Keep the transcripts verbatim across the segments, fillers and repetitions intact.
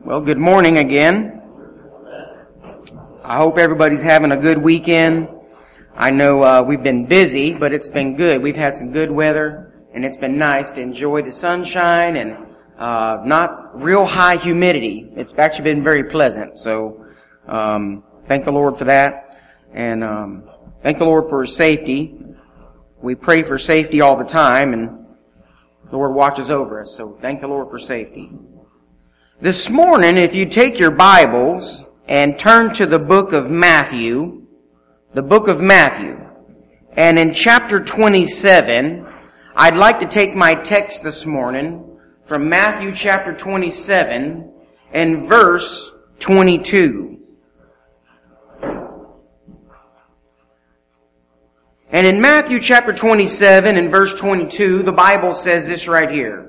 Well, good morning again. I hope everybody's having a good weekend. I know uh, we've been busy, but it's been good. We've had some good weather, and it's been nice to enjoy the sunshine and uh, not real high humidity. It's actually been very pleasant. So um, thank the Lord for that, and um, thank the Lord for His safety. We pray for safety all the time, and the Lord watches over us. So thank the Lord for safety. This morning, if you take your Bibles and turn to the book of Matthew, the book of Matthew, and in chapter twenty-seven, I'd like to take my text this morning from Matthew chapter twenty-seven and verse twenty-two. And in Matthew chapter twenty-seven and verse twenty-two, the Bible says this right here.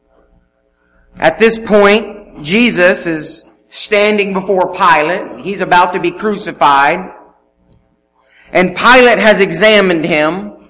At this point, Jesus is standing before Pilate. He's about to be crucified. And Pilate has examined him.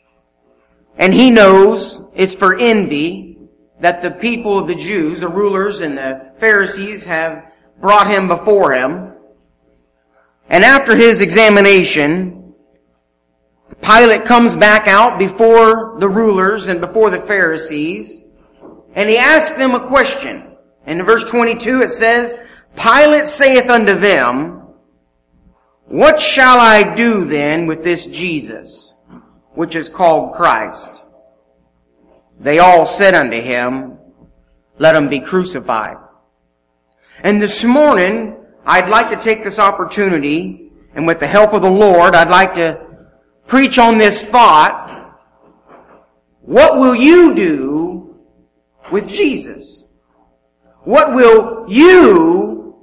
And he knows it's for envy that the people of the Jews, the rulers and the Pharisees, have brought him before him. And after his examination, Pilate comes back out before the rulers and before the Pharisees. And he asks them a question. And in verse twenty-two it says, Pilate saith unto them, What shall I do then with this Jesus, which is called Christ? They all said unto him, Let him be crucified. And this morning, I'd like to take this opportunity, and with the help of the Lord, I'd like to preach on this thought. What will you do with Jesus? What will you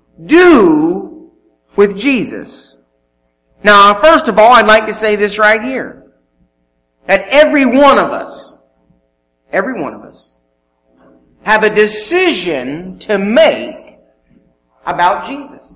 do with Jesus? Now, first of all, I'd like to say this right here. That every one of us, every one of us, have a decision to make about Jesus.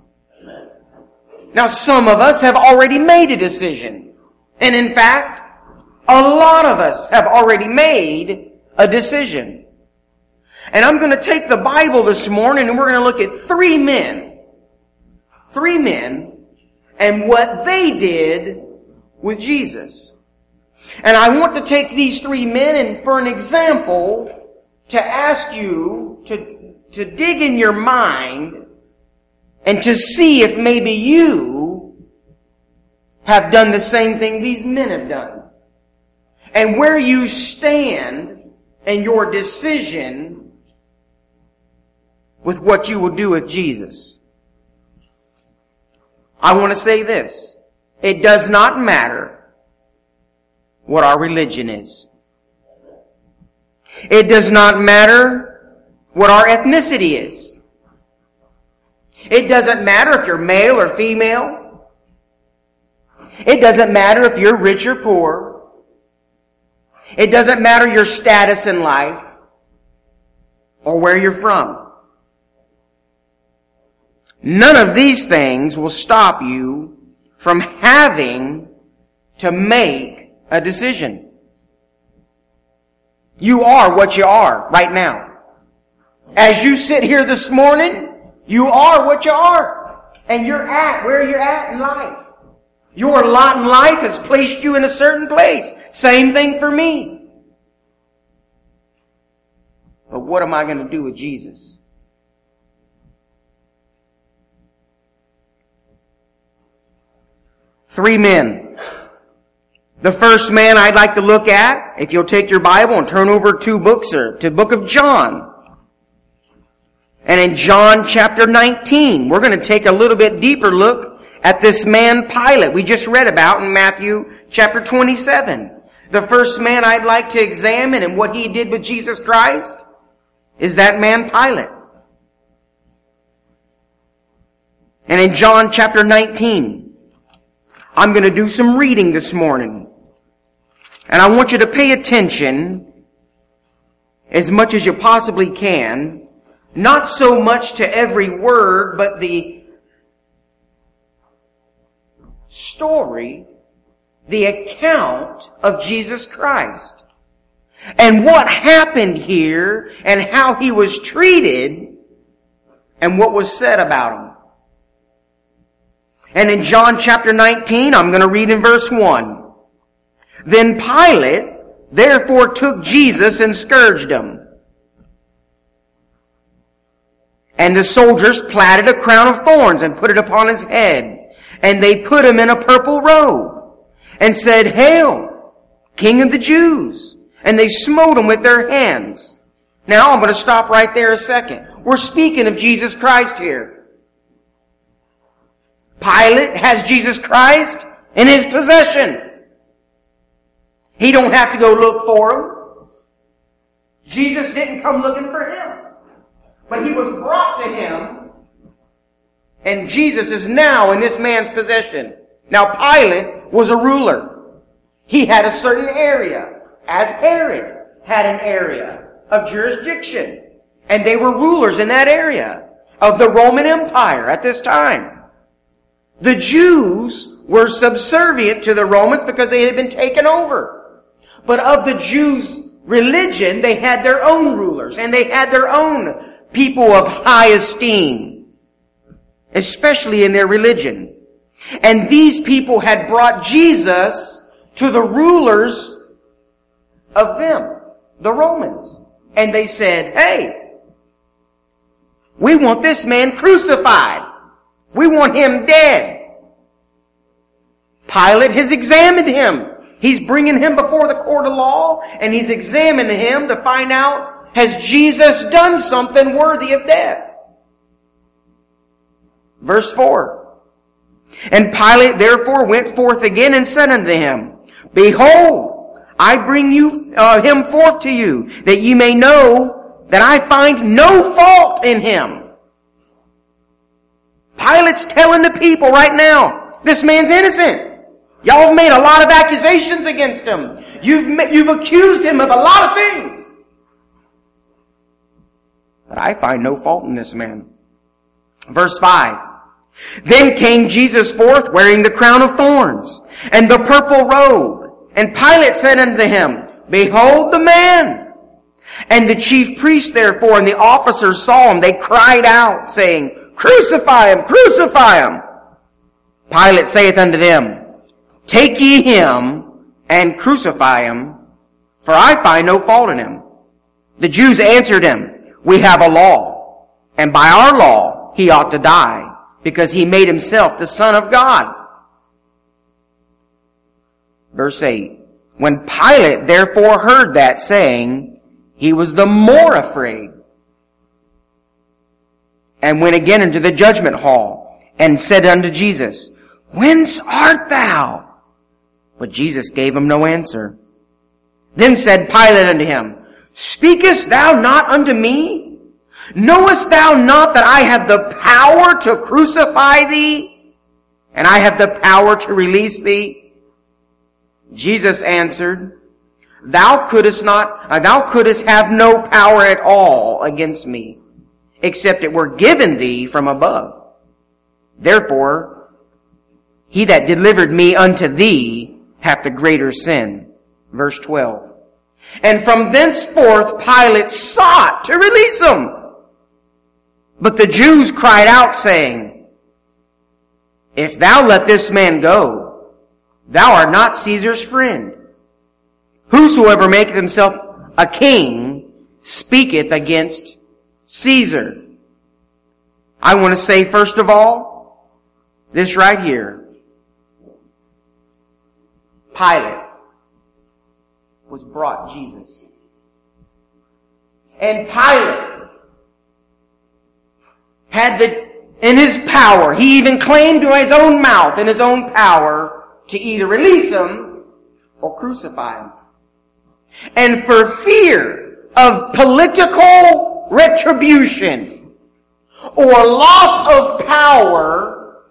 Now, some of us have already made a decision. And in fact, a lot of us have already made a decision. And I'm going to take the Bible this morning and we're going to look at three men. Three men and what they did with Jesus. And I want to take these three men and for an example to ask you to, to dig in your mind and to see if maybe you have done the same thing these men have done. And where you stand in your decision with what you will do with Jesus. I want to say this. It does not matter what our religion is. It does not matter what our ethnicity is. It doesn't matter if you're male or female. It doesn't matter if you're rich or poor. It doesn't matter your status in life or where you're from. None of these things will stop you from having to make a decision. You are what you are right now. As you sit here this morning, you are what you are. And you're at where you're at in life. Your lot in life has placed you in a certain place. Same thing for me. But what am I going to do with Jesus? Three men. The first man I'd like to look at, if you'll take your Bible and turn over two books, or to the book of John. And in John chapter nineteen, we're going to take a little bit deeper look at this man Pilate we just read about in Matthew chapter twenty-seven. The first man I'd like to examine and what he did with Jesus Christ is that man Pilate. And in John chapter nineteen, I'm going to do some reading this morning. And I want you to pay attention as much as you possibly can. Not so much to every word, but the story, the account of Jesus Christ. And what happened here and how he was treated and what was said about him. And in John chapter nineteen, I'm going to read in verse one. Then Pilate therefore took Jesus and scourged him. And the soldiers platted a crown of thorns and put it upon his head. And they put him in a purple robe and said, Hail, King of the Jews. And they smote him with their hands. Now I'm going to stop right there a second. We're speaking of Jesus Christ here. Pilate has Jesus Christ in his possession. He don't have to go look for him. Jesus didn't come looking for him. But he was brought to him, and Jesus is now in this man's possession. Now Pilate was a ruler. He had a certain area, as Herod had an area of jurisdiction. And they were rulers in that area of the Roman Empire at this time. The Jews were subservient to the Romans because they had been taken over. But of the Jews' religion, they had their own rulers, and they had their own people of high esteem, especially in their religion. And these people had brought Jesus to the rulers of them, the Romans. And they said, Hey, we want this man crucified. We want him dead. Pilate has examined him. He's bringing him before the court of law, and he's examining him to find out, has Jesus done something worthy of death? Verse four. And Pilate therefore went forth again and said unto him, Behold, I bring you uh, him forth to you, that ye may know that I find no fault in him. Pilate's telling the people right now, this man's innocent. Y'all have made a lot of accusations against him. You've, you've accused him of a lot of things. But I find no fault in this man. Verse five. Then came Jesus forth wearing the crown of thorns and the purple robe. And Pilate said unto him, Behold the man. And the chief priests therefore and the officers saw him. They cried out, saying, Crucify him, crucify him. Pilate saith unto them, Take ye him and crucify him, for I find no fault in him. The Jews answered him, We have a law, and by our law he ought to die, because he made himself the Son of God. Verse eight. When Pilate therefore heard that saying, he was the more afraid, and went again into the judgment hall, and said unto Jesus, Whence art thou? But Jesus gave him no answer. Then said Pilate unto him, Speakest thou not unto me? Knowest thou not that I have the power to crucify thee, and I have the power to release thee? Jesus answered, Thou couldst not, uh, thou couldst have no power at all against me, except it were given thee from above. Therefore, he that delivered me unto thee hath the greater sin. Verse twelve. And from thenceforth Pilate sought to release him. But the Jews cried out, saying, If thou let this man go, thou art not Caesar's friend. Whosoever maketh himself a king speaketh against Caesar. I want to say first of all, this right here. Pilate was brought Jesus. And Pilate had the, in his power, he even claimed to his own mouth, in his own power, to either release him or crucify him. And for fear of political retribution or loss of power,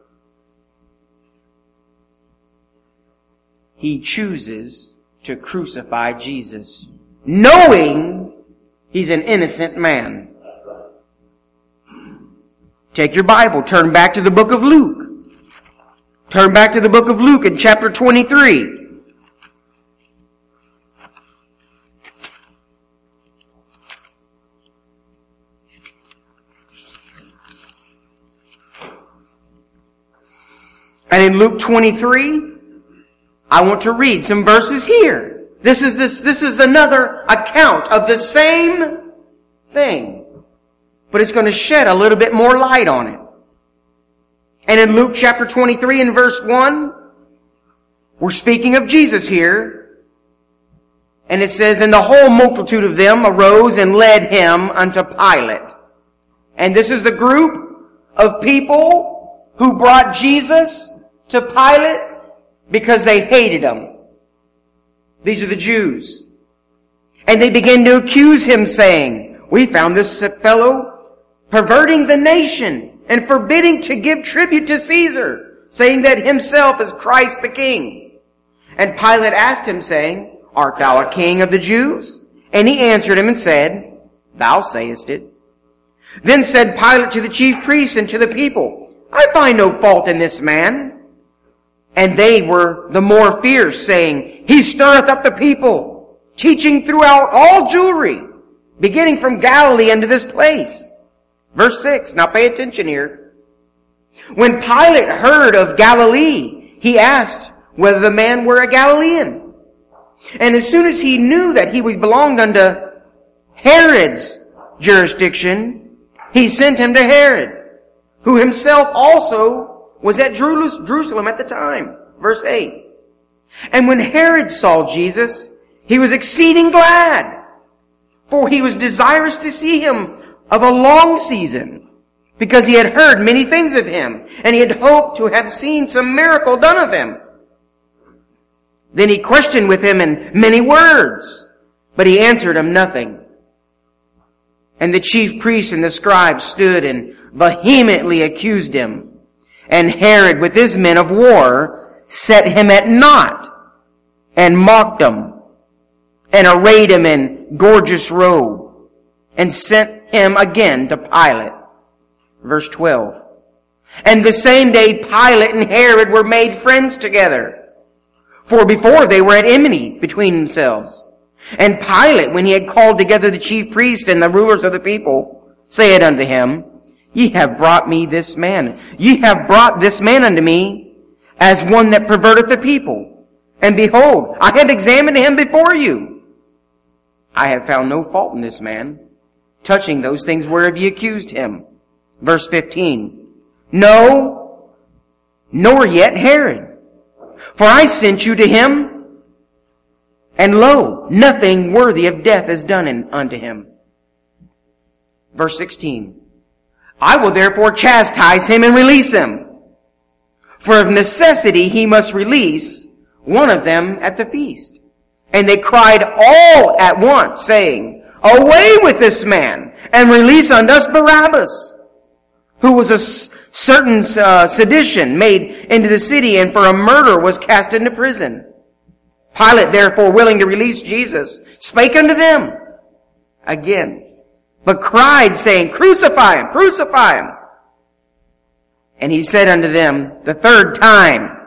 he chooses to crucify Jesus, knowing he's an innocent man. Take your Bible, turn back to the book of Luke. Turn back to the book of Luke in chapter twenty-three. And in Luke twenty-three, I want to read some verses here. This is this, this is another account of the same thing. But it's going to shed a little bit more light on it. And in Luke chapter twenty-three and verse one, we're speaking of Jesus here. And it says, and the whole multitude of them arose and led him unto Pilate. And this is the group of people who brought Jesus to Pilate because they hated him. These are the Jews. And they began to accuse him, saying, we found this fellow perverting the nation and forbidding to give tribute to Caesar, saying that himself is Christ the King. And Pilate asked him, saying, art thou a king of the Jews? And he answered him and said, thou sayest it. Then said Pilate to the chief priests and to the people, I find no fault in this man. And they were the more fierce, saying, he stirreth up the people, teaching throughout all Jewry, beginning from Galilee unto this place. Verse six, now pay attention here. When Pilate heard of Galilee, he asked whether the man were a Galilean. And as soon as he knew that he was belonged unto Herod's jurisdiction, he sent him to Herod, who himself also was at Jerusalem at the time. Verse eight. And when Herod saw Jesus, he was exceeding glad, for he was desirous to see him of a long season, because he had heard many things of him, and he had hoped to have seen some miracle done of him. Then he questioned with him in many words, but he answered him nothing. And the chief priests and the scribes stood and vehemently accused him. And Herod with his men of war set him at naught, and mocked him, and arrayed him in gorgeous robe, and sent him again to Pilate. Verse twelve. And the same day Pilate and Herod were made friends together, for before they were at enmity between themselves. And Pilate, when he had called together the chief priests and the rulers of the people, said unto him, Ye have brought me this man. Ye have brought this man unto me as one that perverteth the people. And behold, I have examined him before you. I have found no fault in this man, touching those things whereof ye accused him. Verse fifteen. No, nor yet Herod. For I sent you to him, and lo, nothing worthy of death is done in, unto him. Verse sixteen. I will therefore chastise him and release him. For of necessity he must release one of them at the feast. And they cried all at once, saying, Away with this man, and release unto us Barabbas, who was a certain uh, sedition made into the city, and for a murder was cast into prison. Pilate, therefore, willing to release Jesus, spake unto them again, but cried, saying, Crucify him, crucify him. And he said unto them the third time,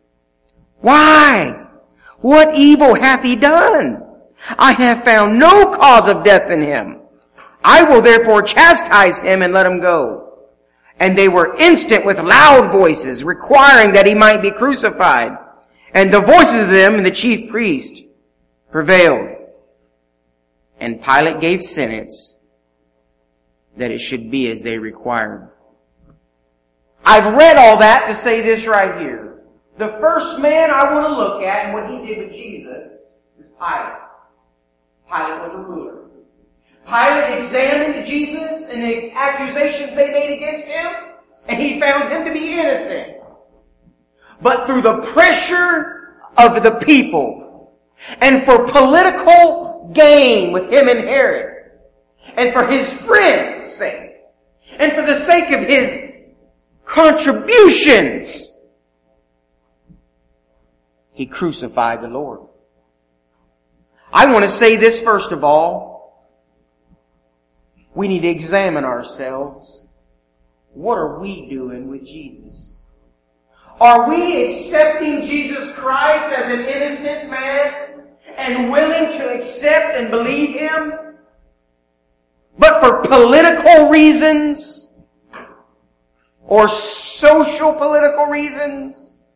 Why? What evil hath he done? I have found no cause of death in him. I will therefore chastise him and let him go. And they were instant with loud voices, requiring that he might be crucified. And the voices of them and the chief priest prevailed. And Pilate gave sentence that it should be as they required. I've read all that to say this right here. The first man I want to look at and what he did with Jesus is Pilate. Pilate was a ruler. Pilate examined Jesus and the accusations they made against him, and he found him to be innocent. But through the pressure of the people, and for political gain with him and Herod, and for his friends' sake, and for the sake of his contributions, he crucified the Lord. I want to say this first of all. We need to examine ourselves. What are we doing with Jesus? Are we accepting Jesus Christ as an innocent man and willing to accept and believe Him? But for political reasons or social political reasons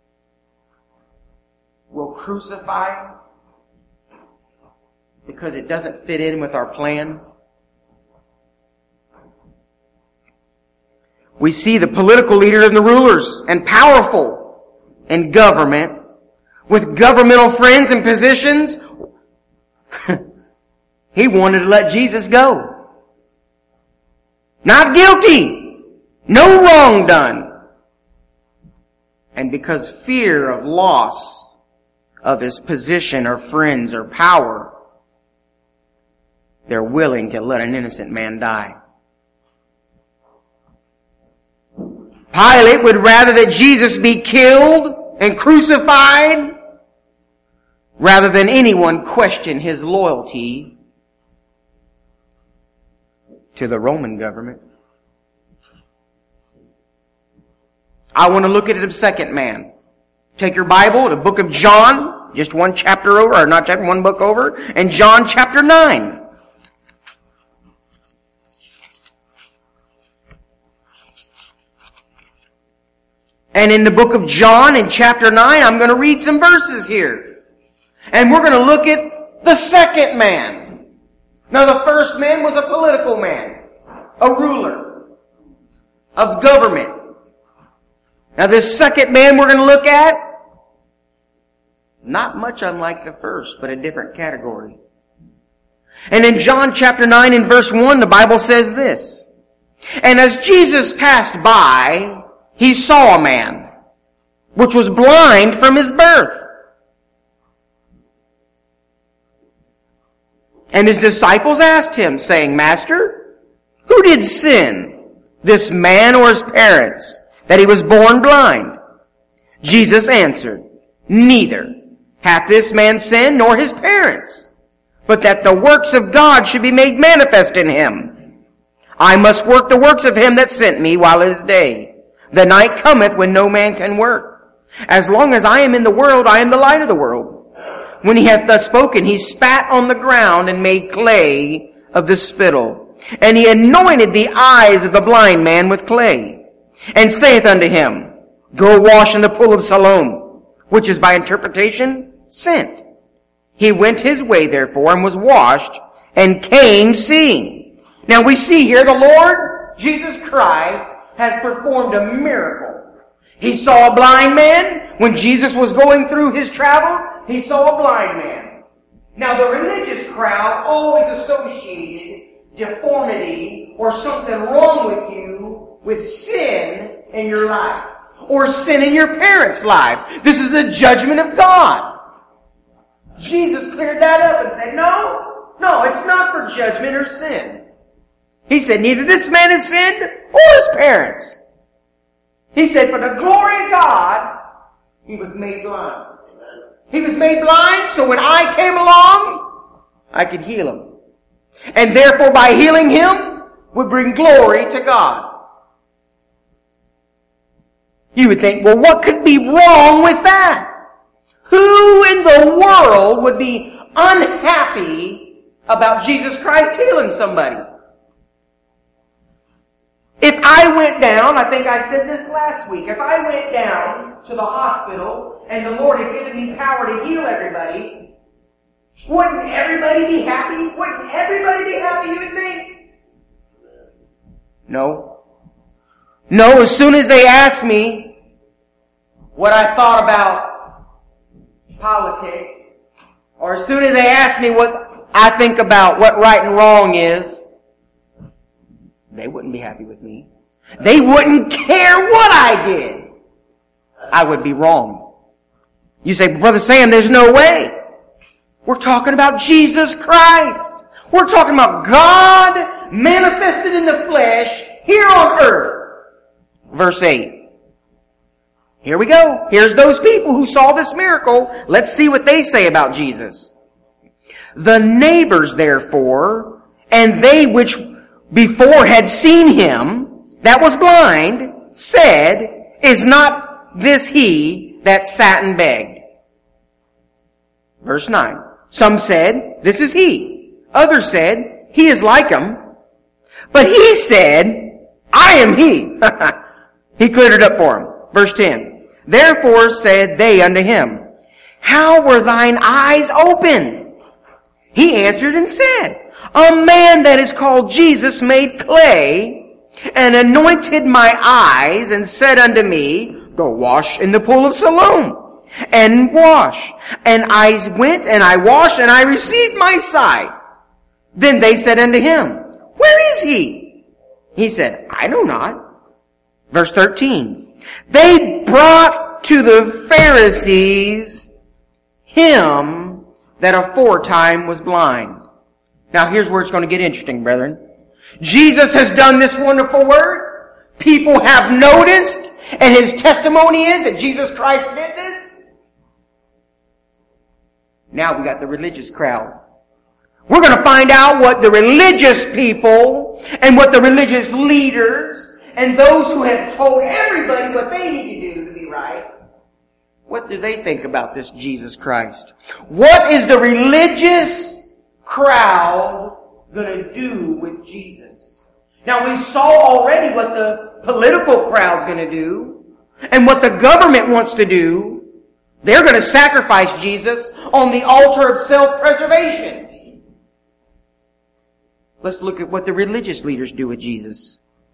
we'll crucify him because it doesn't fit in with our plan. We see the political leader and the rulers and powerful in government with governmental friends and positions. He wanted to let Jesus go. Not guilty. No wrong done. And because fear of loss of his position or friends or power, they're willing to let an innocent man die. Pilate would rather that Jesus be killed and crucified rather than anyone question his loyalty to the Roman government. I want to look at it of second man. Take your Bible, the book of John, just one chapter over, or not chapter, one book over, and John chapter nine. And in the book of John, in chapter nine, I'm going to read some verses here. And we're going to look at the second man. Now, the first man was a political man, a ruler of government. Now, this second man we're going to look at is not much unlike the first, but a different category. And in John chapter nine, in verse one, the Bible says this: "And as Jesus passed by, he saw a man, which was blind from his birth. And his disciples asked him, saying, Master, who did sin, this man or his parents, that he was born blind? Jesus answered, Neither hath this man sinned nor his parents, but that the works of God should be made manifest in him. I must work the works of him that sent me while it is day. The night cometh when no man can work. As long as I am in the world, I am the light of the world. When he hath thus spoken, he spat on the ground and made clay of the spittle. And he anointed the eyes of the blind man with clay, and saith unto him, Go wash in the pool of Siloam, which is by interpretation sent. He went his way therefore, and was washed, and came seeing." Now we see here the Lord Jesus Christ has performed a miracle. He saw a blind man. When Jesus was going through his travels, he saw a blind man. Now the religious crowd always associated deformity or something wrong with you with sin in your life, or sin in your parents' lives. This is the judgment of God. Jesus cleared that up and said, no, no, it's not for judgment or sin. He said, neither this man has sinned or his parents. He said, for the glory of God, he was made blind. He was made blind so when I came along, I could heal him. And therefore by healing him would bring glory to God. You would think, well, what could be wrong with that? Who in the world would be unhappy about Jesus Christ healing somebody? If I went down, I think I said this last week, if I went down to the hospital and the Lord had given me power to heal everybody, wouldn't everybody be happy? Wouldn't everybody be happy, you would think? No. No, as soon as they asked me what I thought about politics, or as soon as they asked me what I think about what right and wrong is, they wouldn't be happy with me. They wouldn't care what I did. I would be wrong. You say, Brother Sam, there's no way. We're talking about Jesus Christ. We're talking about God manifested in the flesh here on earth. Verse eight. Here we go. Here's those people who saw this miracle. Let's see what they say about Jesus. The neighbors, therefore, and they which before had seen him that was blind, said, Is not this he that sat and begged? Verse nine. Some said, This is he. Others said, He is like him. But he said, I am he. He cleared it up for him. Verse ten. Therefore said they unto him, how were thine eyes opened? He answered and said, a man that is called Jesus made clay and anointed my eyes and said unto me, go wash in the pool of Siloam and wash. And I went and I washed and I received my sight. Then they said unto him, where is he? He said, I know not. Verse thirteen. They brought to the Pharisees him that aforetime was blind. Now here's where it's going to get interesting, brethren. Jesus has done this wonderful work. People have noticed, and his testimony is that Jesus Christ did this. Now we got the religious crowd. We're going to find out what the religious people and what the religious leaders and those who have told everybody what they need to do to be right, what do they think about this Jesus Christ? What is the religious crowd going to do with Jesus? Now we saw already what the political crowd's going to do and what the government wants to do. They're going to sacrifice Jesus on the altar of self-preservation. Let's look at what the religious leaders do with Jesus.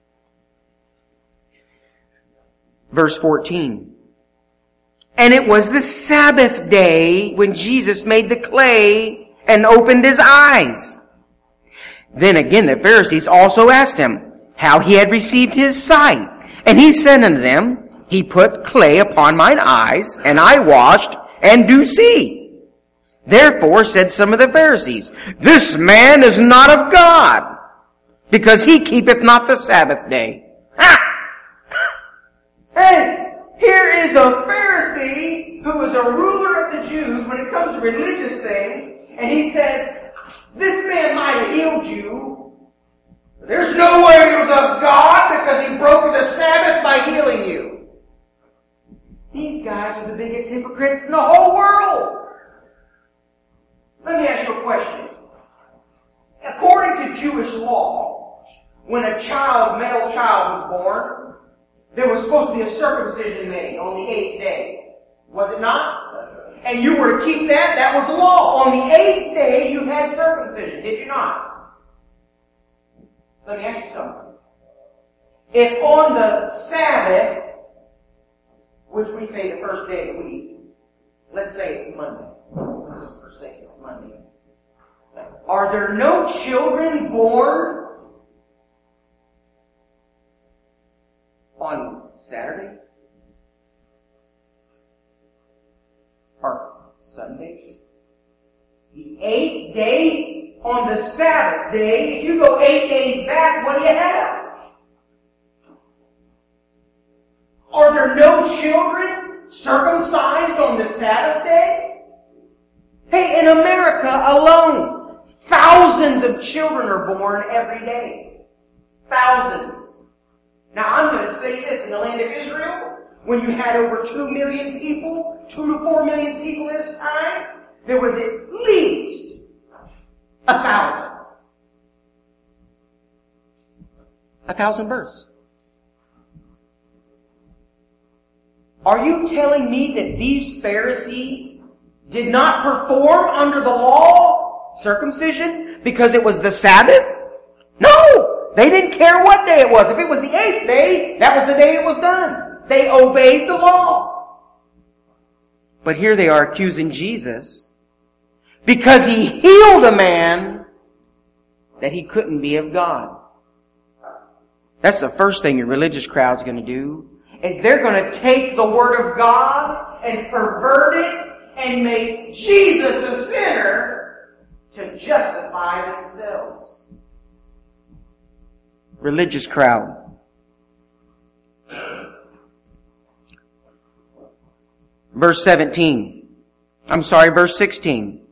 Verse fourteen. And it was the Sabbath day when Jesus made the clay and opened his eyes. Then again the Pharisees also asked him how he had received his sight. And he said unto them, he put clay upon mine eyes, and I washed, and do see. Therefore said some of the Pharisees, this man is not of God, because he keepeth not the Sabbath day. Ha! Hey, here is a Pharisee who is a ruler of the Jews when it comes to religious things, and he says, this man might have healed you. But there's no way he was of God because he broke the Sabbath by healing you. These guys are the biggest hypocrites in the whole world. Let me ask you a question. According to Jewish law, when a child, male child was born, there was supposed to be a circumcision made on the eighth day. Was it not? And you were to keep that, that was the law. On the eighth day you had circumcision, did you not? Let me ask you something. If on the Sabbath, which we say the first day of the week, let's say it's Monday. Let's just forsake it's Monday. Are there no children born on Saturdays? Or Sundays? The eighth day on the Sabbath day, if you go eight days back, what do you have? Are there no children circumcised on the Sabbath day? Hey, in America alone, thousands of children are born every day. Thousands. Now I'm going to say this, in the land of Israel, when you had over two million people, two to four million people this time, there was at least a thousand. A thousand births. Are you telling me that these Pharisees did not perform under the law circumcision because it was the Sabbath? No! They didn't care what day it was. If it was the eighth day, that was the day it was done. They obeyed the law. But here they are accusing Jesus because he healed a man that he couldn't be of God. That's the first thing your religious crowd's going to do. Is they're going to take the Word of God and pervert it and make Jesus a sinner to justify themselves. Religious crowd. Verse seventeen. I'm sorry, verse sixteen.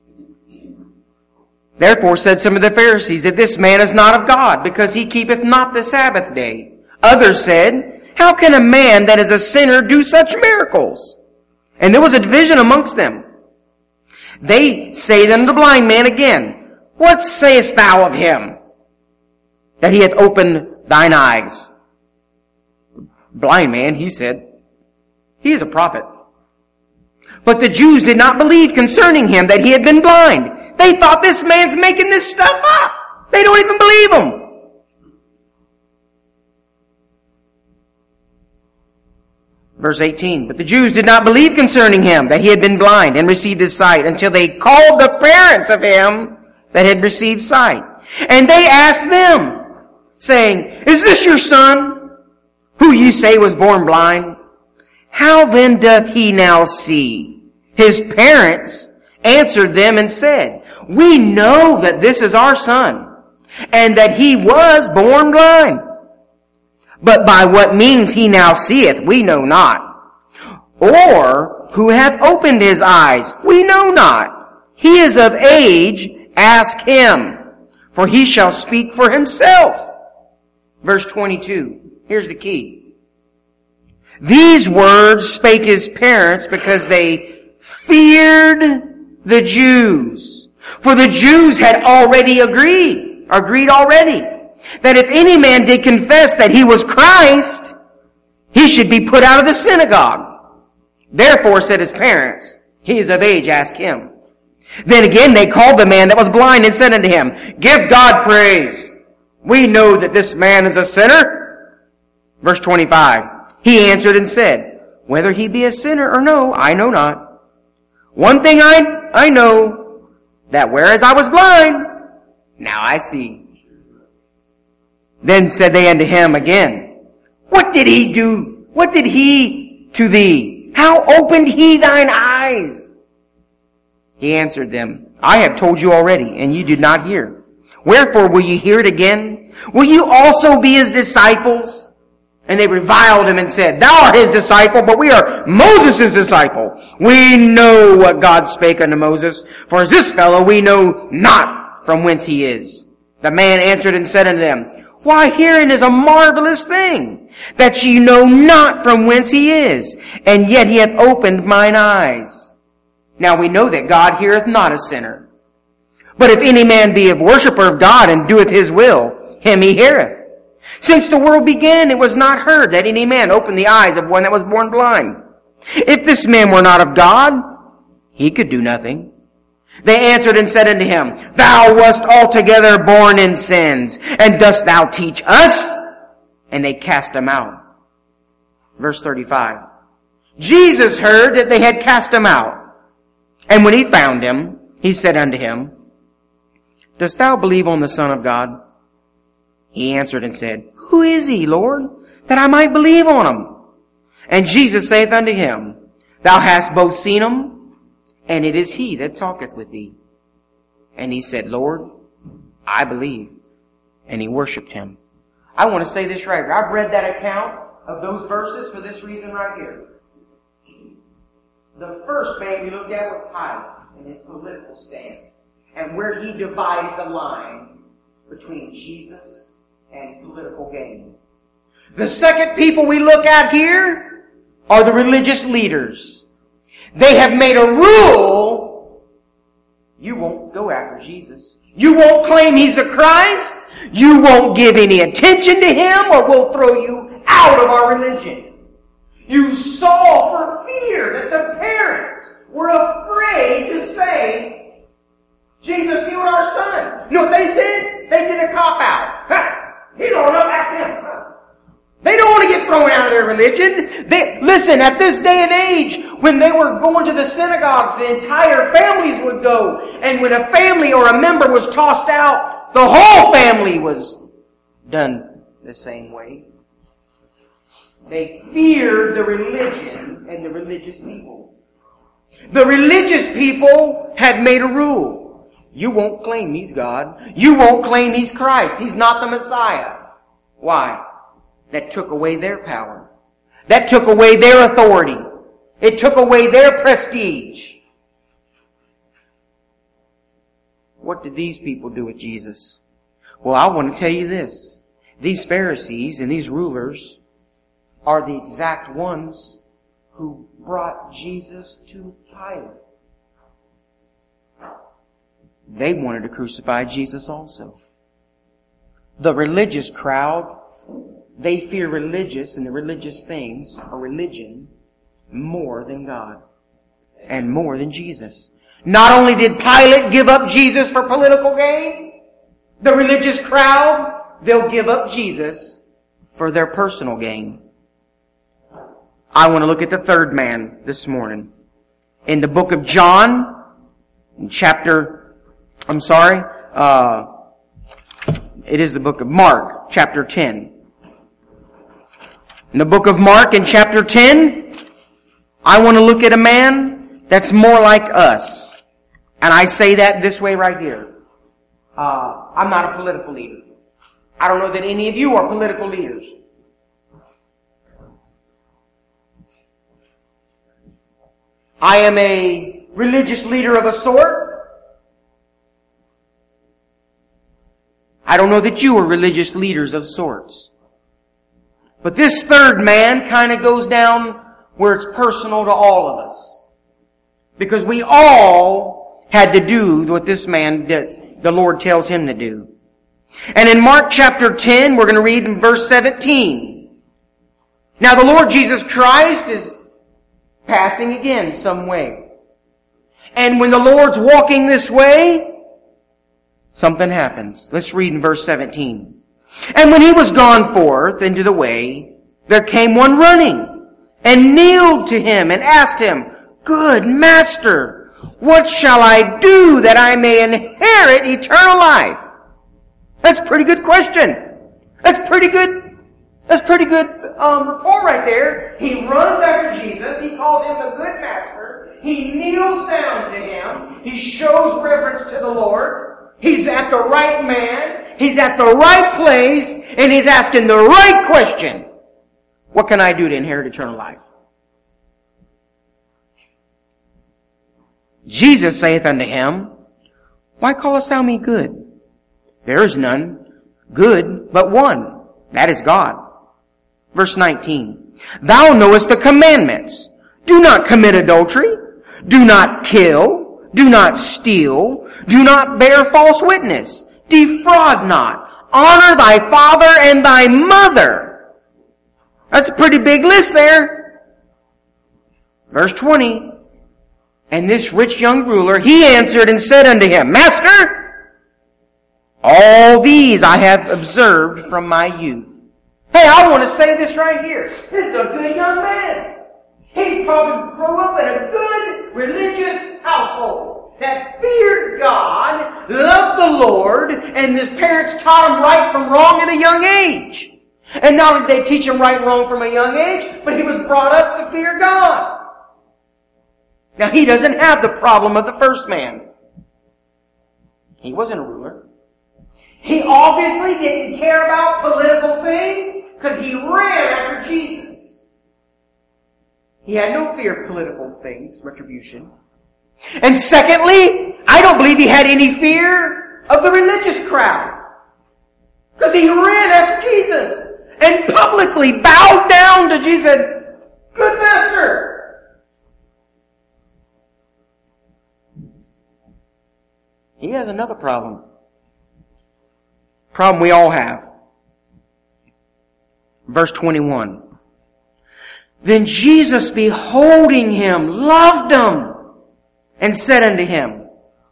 Therefore said some of the Pharisees that this man is not of God, because he keepeth not the Sabbath day. Others said, how can a man that is a sinner do such miracles? And there was a division amongst them. They say unto the blind man again, what sayest thou of him, that he hath opened thine eyes? Blind man, he said, he is a prophet. But the Jews did not believe concerning him that he had been blind. They thought this man's making this stuff up. They don't even believe him. Verse eighteen, but the Jews did not believe concerning him that he had been blind and received his sight until they called the parents of him that had received sight. And they asked them, saying, is this your son, who ye say was born blind? How then doth he now see? His parents answered them and said, we know that this is our son, and that he was born blind. But by what means he now seeth, we know not. Or who hath opened his eyes, we know not. He is of age, ask him, for he shall speak for himself. Verse twenty-two, here's the key. These words spake his parents because they feared the Jews. For the Jews had already agreed, agreed already, that if any man did confess that he was Christ, he should be put out of the synagogue. Therefore said his parents, he is of age, ask him. Then again they called the man that was blind and said unto him, give God praise. We know that this man is a sinner. Verse twenty-five, he answered and said, whether he be a sinner or no, I know not. One thing I, I know, that whereas I was blind, now I see. Then said they unto him again, what did he do? What did he to thee? How opened he thine eyes? He answered them, I have told you already, and you did not hear. Wherefore will ye hear it again? Will you also be his disciples? And they reviled him and said, thou art his disciple, but we are Moses' disciple. We know what God spake unto Moses, for as this fellow we know not from whence he is. The man answered and said unto them, why, herein is a marvelous thing, that ye know not from whence he is, and yet he hath opened mine eyes. Now we know that God heareth not a sinner. But if any man be a worshipper of God and doeth his will, him he heareth. Since the world began, it was not heard that any man opened the eyes of one that was born blind. If this man were not of God, he could do nothing. They answered and said unto him, thou wast altogether born in sins, and dost thou teach us? And they cast him out. Verse thirty-five. Jesus heard that they had cast him out. And when he found him, he said unto him, dost thou believe on the Son of God? He answered and said, who is he, Lord, that I might believe on him? And Jesus saith unto him, thou hast both seen him, and it is he that talketh with thee. And he said, Lord, I believe. And he worshipped him. I want to say this right here. I've read that account of those verses for this reason right here. The first man we looked at was Pilate and his political stance, and where he divided the line between Jesus and political gain. The second people we look at here are the religious leaders. They have made a rule. You won't go after Jesus. You won't claim he's a Christ. You won't give any attention to him, or we'll throw you out of our religion. You saw for fear that the parents were afraid to say, Jesus healed our son. You know what they said? They did a cop-out. Ha! He's old enough, ask him. They don't want to get thrown out of their religion. They, listen, at this day and age, when they were going to the synagogues, the entire families would go. And when a family or a member was tossed out, the whole family was done the same way. They feared the religion and the religious people. The religious people had made a rule. You won't claim he's God. You won't claim he's Christ. He's not the Messiah. Why? That took away their power. That took away their authority. It took away their prestige. What did these people do with Jesus? Well, I want to tell you this. These Pharisees and these rulers are the exact ones who brought Jesus to Pilate. They wanted to crucify Jesus also. The religious crowd, they fear religious and the religious things, or religion, more than God. and more than Jesus. Not only did Pilate give up Jesus for political gain, the religious crowd, they'll give up Jesus for their personal gain. I want to look at the third man this morning. In the book of John, in chapter, I'm sorry, uh, it is the book of Mark, chapter ten. In the book of Mark, in chapter ten, I want to look at a man that's more like us. And I say that this way right here. Uh, I'm not a political leader. I don't know that any of you are political leaders. I am a religious leader of a sort. I don't know that you are religious leaders of sorts. But this third man kind of goes down where it's personal to all of us. Because we all had to do what this man did, the Lord tells him to do. And in Mark chapter ten, we're going to read in verse seventeen. Now the Lord Jesus Christ is passing again some way. And when the Lord's walking this way, something happens. Let's read in verse seventeen. And when he was gone forth into the way, there came one running, and kneeled to him, and asked him, Good Master, what shall I do that I may inherit eternal life? That's a pretty good question. That's pretty good, that's pretty good um, report right there. He runs after Jesus. He calls him the Good Master. He kneels down to him. He shows reverence to the Lord. He's at the right man. He's at the right place. And he's asking the right question. What can I do to inherit eternal life? Jesus saith unto him, Why callest thou me good? There is none good but one. That is God. Verse nineteen. Thou knowest the commandments. Do not commit adultery. Do not kill. Do not steal. Do not bear false witness. Defraud not. Honor thy father and thy mother. That's a pretty big list there. Verse twenty. And this rich young ruler, he answered and said unto him, Master, all these I have observed from my youth. Hey, I want to say this right here. This is a good young man. He's probably grew up in a good religious household that feared God, loved the Lord, and his parents taught him right from wrong at a young age. And not only did they teach him right and wrong from a young age, but he was brought up to fear God. Now, he doesn't have the problem of the first man. He wasn't a ruler. He obviously didn't care about political things because he ran after Jesus. He had no fear of political things, retribution. And secondly, I don't believe he had any fear of the religious crowd. Because he ran after Jesus and publicly bowed down to Jesus. Good Master. He has another problem. Problem we all have. Verse twenty-one. Then Jesus, beholding him, loved him, and said unto him,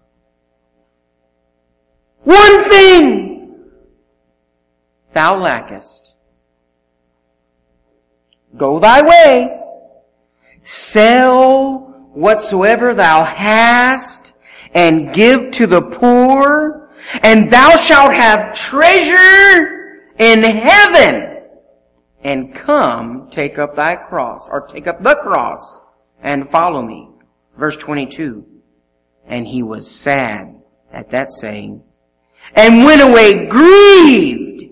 One thing thou lackest. Go thy way, sell whatsoever thou hast, and give to the poor, and thou shalt have treasure in heaven. And come, take up thy cross, or take up the cross, and follow me. Verse twenty-two. And he was sad at that saying, and went away grieved,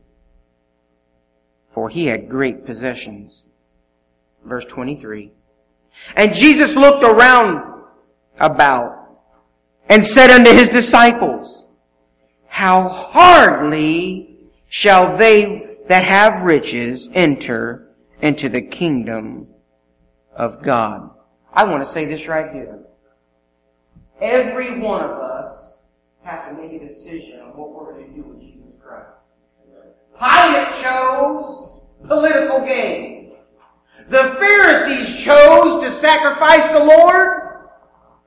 for he had great possessions. Verse twenty-three. And Jesus looked around about, and said unto his disciples, How hardly shall they that have riches enter into the kingdom of God. I want to say this right here. Every one of us have to make a decision on what we're going to do with Jesus Christ. Pilate chose political gain. The Pharisees chose to sacrifice the Lord.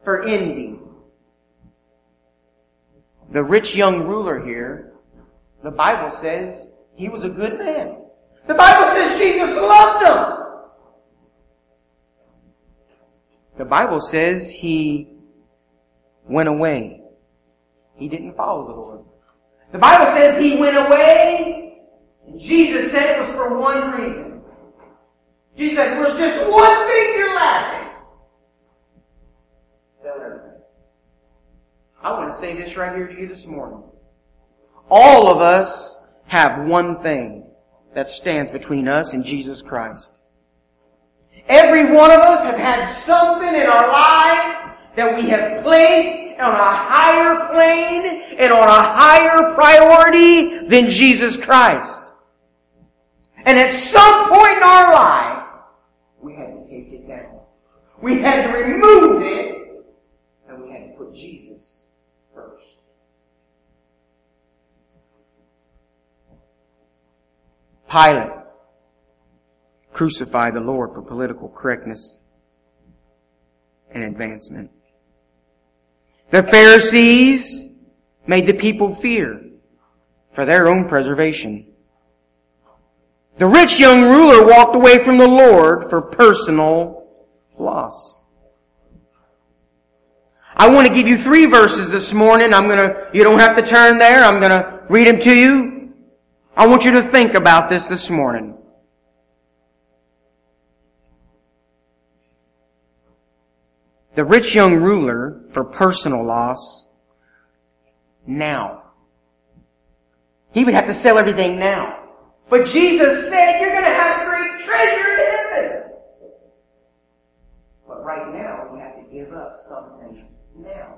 for envy. The rich young ruler here, the Bible says he was a good man. The Bible says Jesus loved him. The Bible says he went away. He didn't follow the Lord. The Bible says he went away, and Jesus said it was for one reason. Jesus said, there's just one thing you're lacking. Sell everything. I want to say this right here to you this morning. All of us have one thing that stands between us and Jesus Christ. Every one of us have had something in our lives that we have placed on a higher plane and on a higher priority than Jesus Christ. And at some point in our life, we had to take it down. We had to remove it, and we had to put Jesus first. Pilate crucified the Lord for political correctness and advancement. The Pharisees made the people fear for their own preservation. The rich young ruler walked away from the Lord for personal loss. I want to give you three verses this morning. I'm going to, you don't have to turn there. I'm going to read them to you. I want you to think about this this morning. The rich young ruler for personal loss now. He would have to sell everything now. But Jesus said you're going to have great treasure in heaven. But right now you have to give up something now.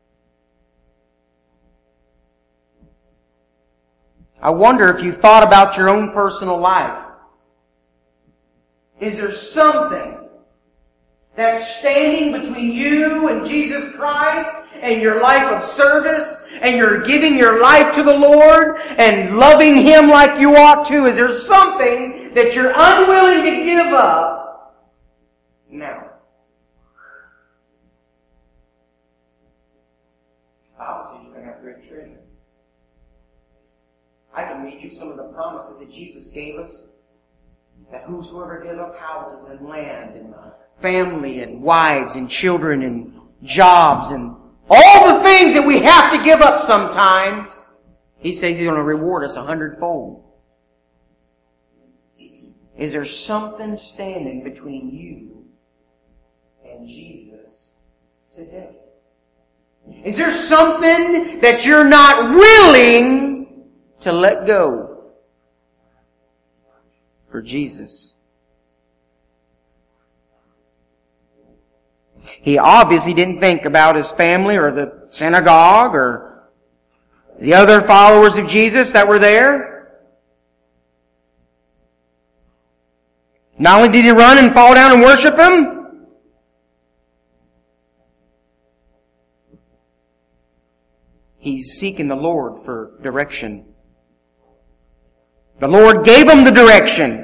I wonder if you thought about your own personal life. Is there something that's standing between you and Jesus Christ and your life of service, and you're giving your life to the Lord and loving Him like you ought to? Is there something that you're unwilling to give up now? Obviously, you're going to have great treasure. I can read you some of the promises that Jesus gave us, that whosoever gives up houses and land and family and wives and children and jobs and all the things that we have to give up sometimes, He says He's going to reward us a hundredfold. Is there something standing between you and Jesus today? Is there something that you're not willing to let go for Jesus? He obviously didn't think about his family or the synagogue or the other followers of Jesus that were there. Not only did he run and fall down and worship Him, he's seeking the Lord for direction. The Lord gave him the direction.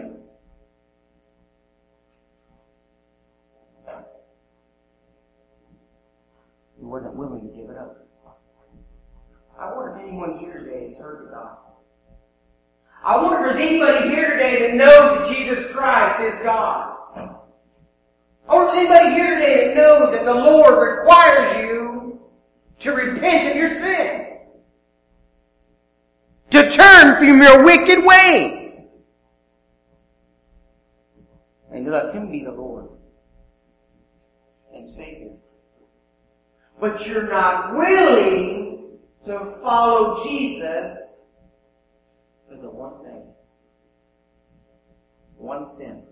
He wasn't willing to give it up. I wonder if anyone here today has heard the gospel. I wonder if there's anybody here today that knows that Jesus Christ is God. I wonder if there's anybody here today that knows that the Lord requires you to repent of your sins, to turn from your wicked ways, and to let Him be the Lord and Savior. But you're not willing to follow Jesus because of one thing. One sin.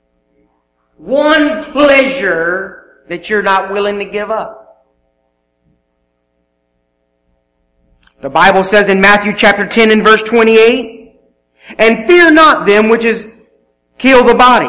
One pleasure that you're not willing to give up. The Bible says in Matthew chapter ten and verse twenty-eight, "And fear not them which is kill the body,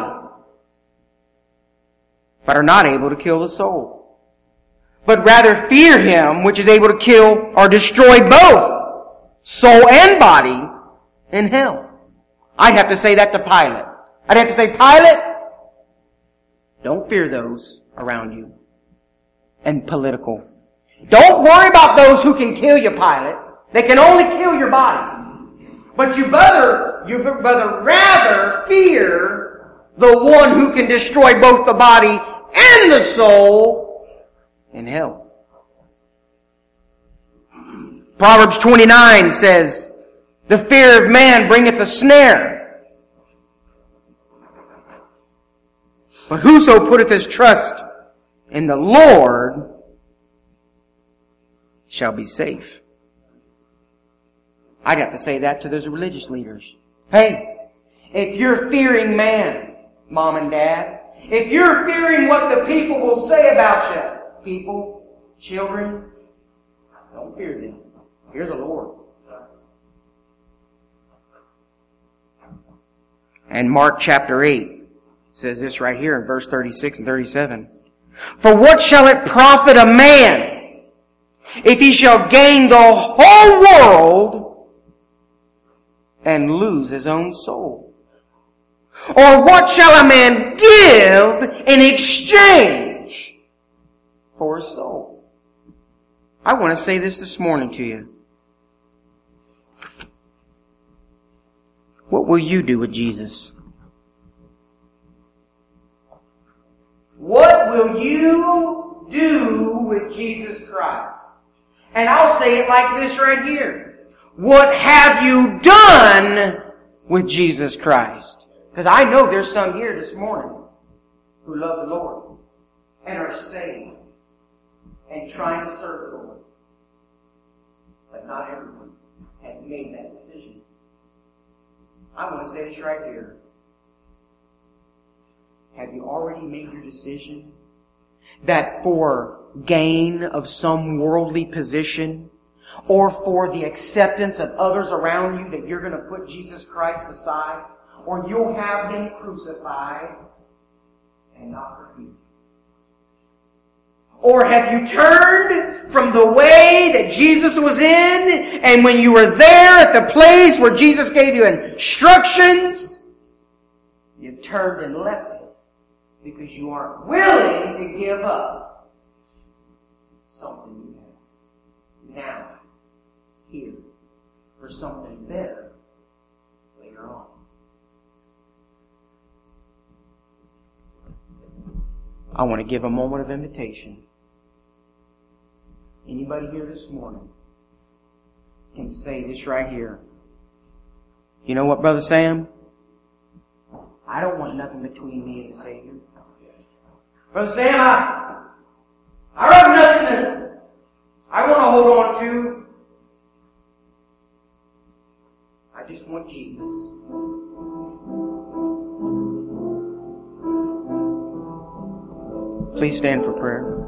but are not able to kill the soul. But rather fear Him which is able to kill or destroy both soul and body in hell." I'd have to say that to Pilate. I'd have to say, Pilate, don't fear those around you. and political. Don't worry about those who can kill you, Pilate. They can only kill your body. But you better, you better rather fear the one who can destroy both the body and the soul in hell. Proverbs twenty-nine says, the fear of man bringeth a snare. But whoso putteth his trust in the Lord shall be safe. I got to say that to those religious leaders. Hey, if you're fearing man, mom and dad, if you're fearing what the people will say about you, people, children, don't fear them. Fear the Lord. And Mark chapter eight says this right here in verse thirty-six and thirty-seven. For what shall it profit a man if he shall gain the whole world and lose his own soul? Or what shall a man give in exchange for his soul? I want to say this this morning to you. What will you do with Jesus? What will you do with Jesus Christ? And I'll say it like this right here. What have you done with Jesus Christ? Because I know there's some here this morning who love the Lord and are saved and trying to serve the Lord. But not everyone has made that decision. I want to say this right here. Have you already made your decision that for gain of some worldly position or for the acceptance of others around you that you're going to put Jesus Christ aside, or you'll have Him crucified and not for you? Or have you turned from the way that Jesus was in, and when you were there at the place where Jesus gave you instructions, you turned and left it because you aren't willing to give up something you have now, here, for something better later on? I want to give a moment of invitation. Anybody here this morning can say this right here. You know what, Brother Sam? I don't want nothing between me and the Savior. Brother Sam, I, I have nothing that I want to hold on to. I just want Jesus. Please stand for prayer.